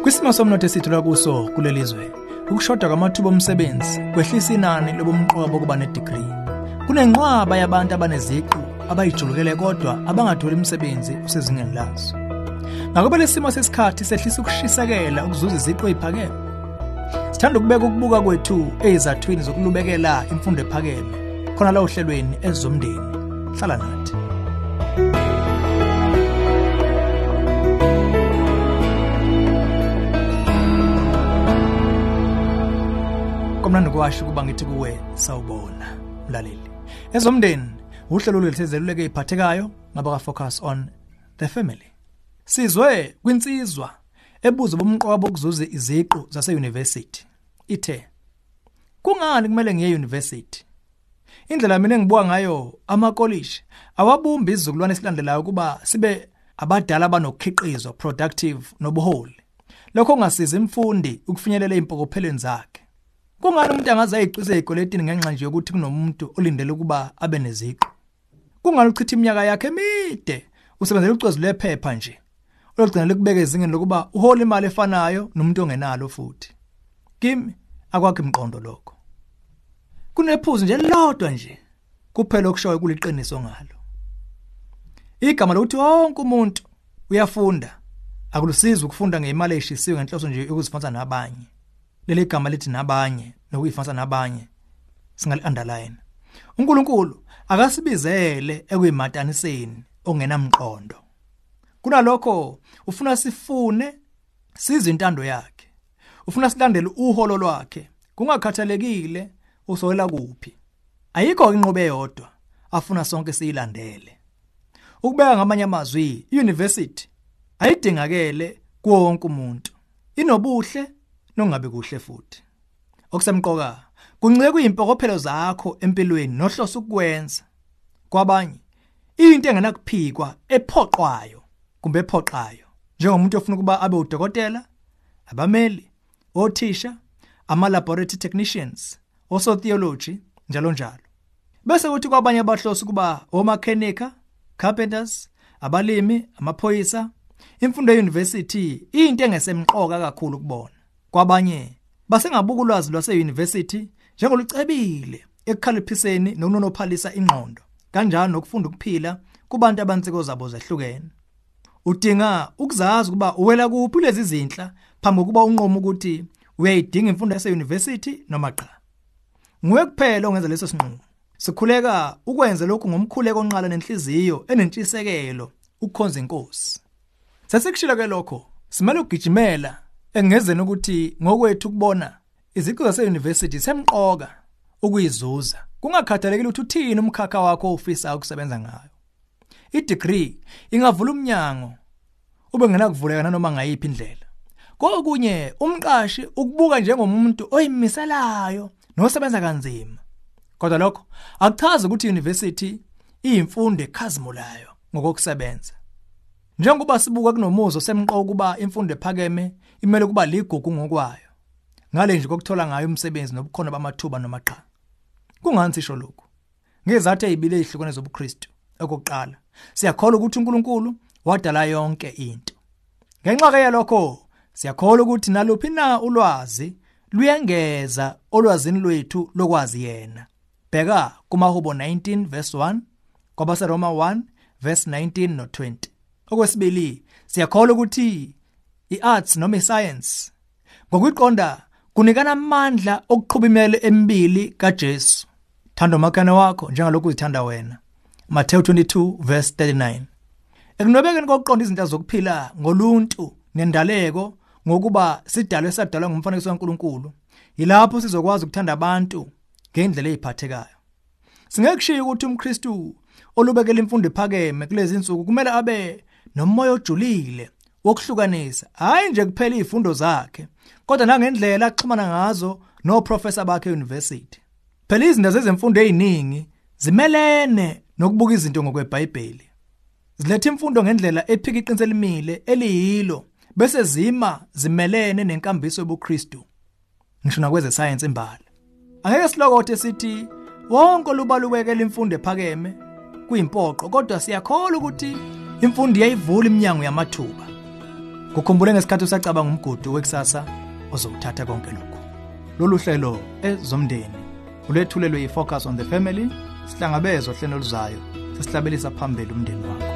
Kwisimo somnotho esithola kuso kulelizwe, ukushoda kwamathuba omsebenzi kwehlisa inani lobumqobo kuba ne-degree. Kunenqwaba yabantu abaneziqu abayijulukele kodwa abangatholi umsebenzi usezingeni lazo. Ngakuba lesimo sesikhathi sehlisa ukushisekela ukuzuza iziqu eziphakeme. Sithanda ukubeka ukubuka kwethu ezizathwini zokulubekela imfundo ephakeme khona la uhlelweni ezomndeni. Hlala nathi. Komnandi kwasho kuba ngithi kuwe sawubona mlaleli. Ezomndeni uhlelo lwetheleleke iphathekayo ngaba focus on the family. Sizwe kwinsizwa ebuza bomqobo ukuzuza iziqu zase university. Ithe kungani kumele ngiye university? Indlela mina engibuka ngayo amakolleji awabumba izizukulwane esilandelayo kuba sibe abadala abanokukhiqizo productive nobuholi. Lokho kungasiza imfundi ukufinyelela impokophelweni zakhe. Kungani umuntu angaze ayiqise ezikoleni ngenxa nje yokuthi kunomuntu olindele ukuba abe neziqu? Kungani uchitha iminyaka yakhe emide usebenzela ucwezu lephepha nje? Olugcina lekubeka ezingeni lokuba uhola imali efanayo nomuntu ongenalo futhi. Kimi akwakho imqondo lokho. Kunephuzu nje lodwa nje kuphela okushoyo kuliqiniso ngalo. Igama lokuthi wonke umuntu uyafunda akulusizi ukufunda ngeimali eshisiwe ngenhloso nje yokuzifanisa nabanye. Leli gama lithi nabanye nokuyifanisa nabanye singali-underline. uNkulunkulu akasibizele ekuyimataniseni ongenamqondo. Kunalokho ufuna sifune size intando yakhe. Ufuna silandele uholo lwakhe kungakhathalekile usowela kuphi. Ayikho inqobe yodwa afuna sonke siyilandele. Ukubeka ngamanye amazwi, university ayidingakele kuwo wonke umuntu. Inobuhle nongabe kuhle futhi. Okusemqoka kuncike kuyimpokophelo zakho empilweni nohloso ukwenza. Kwabanye into engenakuphikwa ephoqwayo kumbe ephoqayo. Njengomuntu ofuna ukuba abe udokotela, abameli, othisha, ama-laboratory technicians, oso-theology, njalo njalo. Bese kuthi kwabanye abahlosi kuba omakhenika, carpenters, abalimi, amaphoyisa. Imfundo ye-university into engesemqoka kakhulu kubona. Kwabanye basengabuka ulwazi lwase-university njengolucebile ekukhaliphiseni nokunonophalisa ingqondo, kanjalo nokufunda ukuphila kubantu abansiko zabo zehlukene. Udinga ukuzazi kuba uwela kuphi lezi zinhla phambi kokuba unqomo ukuthi uyayidinga imfundo yase-university noma cha. Nguwe kuphela ongenza leso sinqumo. Sikhuleka ukwenza lokhu ngomkhuleko onqala nenhliziyo enentshisekelo ukukhonza inkosi. Sasekushila ke lokho simele ukugijimela engezeni ukuthi ngokwethu kubona iziqu zase-university semqoka ukuyizuza. Kungakhathalekile ukuthi uthini umkhakha wakho ofisa ukusebenza ngayo. I-degree ingavula umnyango ube ngenakuvuleka nanoma ngayiphi indlela. Kokunye umqashi ukubuka njengomuntu oyimiselayo nosebenza kanzima. Kodwa lokho akuchazi ukuthi i-university iyimfundo ekhazimulayo ngokusebenza. Njengoba sibuka kunomuzo semqoka kuba imfundo ephakeme imele kuba ligugu ngokwayo. Ngale nje kokuthola ngayo umsebenzi nobukhona bamathuba noma cha. Kungani sisho lokho? Ngezathu ezibili ezihlukene zobuKristu. Okokuqala, siyakholwa ukuthi uNkulunkulu wadala yonke into. Ngenxa yalokho, siyakholwa ukuthi naluphi na ulwazi luyengeza olwazini lwethu lokwazi yena. Bheka kumaHubo 19 verse 1, kwabaseRoma 1 verse 19 no 20. Okwesibili, siyakholwa ukuthi i-arts noma i-science ngokuyiqonda kunikana amandla okuqhuba imele emibili kaJesu. Thanda umakhaya wakho njengalokhu uzithanda wena. Matthew 22 verse 39. Ekunobekeni kokuqonda izinto zokuphila ngoluntu nendaleko ngokuba sidalwe sadalwa ngumfanekiso kaNkulunkulu. Yilapho sizokwazi ukuthanda abantu ngendlela eziphathekayo. Singeke kushiye ukuthi umKristu olubekela imfundo ephakeme kulezi insuku kumele abe nomoya ojulile wokuhlukanisa, hayi nje kuphela izifundo zakhe, kodwa nangendlela axhumana ngazo noprofessor bakhe e-university. Phela izinto zezemfundo eziningi zimelene nokubuka izinto ngokweBhayibheli. Ziletha imfundo ngendlela ephika iqiniso elimile eliyilo bese zimelene nenkambiso yobuKristu. Ngisho nakweze science imbala. Angeke silokothe sithi wonke lubalulekela imfundo ephakeme kuyimpoqo, kodwa siyakholwa ukuthi imfundo iyayivula iminyango yamathuba. Kukhumbule ngesikhathi usacabanga umgudu wekusasa ozowuthatha konke lokho. Lolu hlelo ezomndeni ulethulelwe yiFocus on the Family, sihlangabezwa hlelo luzayo sesihlabelisa phambili umndeni wakho.